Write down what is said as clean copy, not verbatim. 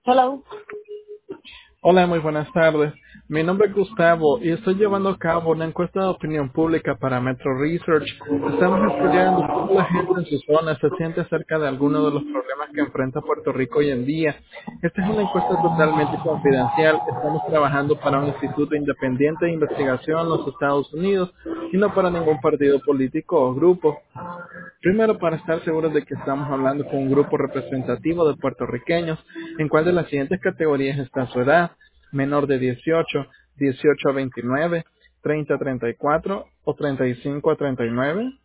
Hello. Hola, muy buenas tardes. Mi nombre es Gustavo y estoy llevando a cabo una encuesta de opinión pública para Metro Research. Estamos estudiando cómo la gente en su zona se siente acerca de algunos de los problemas que enfrenta Puerto Rico hoy en día. Esta es una encuesta totalmente confidencial. Estamos trabajando para un instituto independiente de investigación en los Estados Unidos y no para ningún partido político o grupo. Primero, para estar seguros de que estamos hablando con un grupo representativo de puertorriqueños, en cuál de las siguientes categorías está su edad: menor de 18, 18 a 29, 30 a 34 o 35 a 39.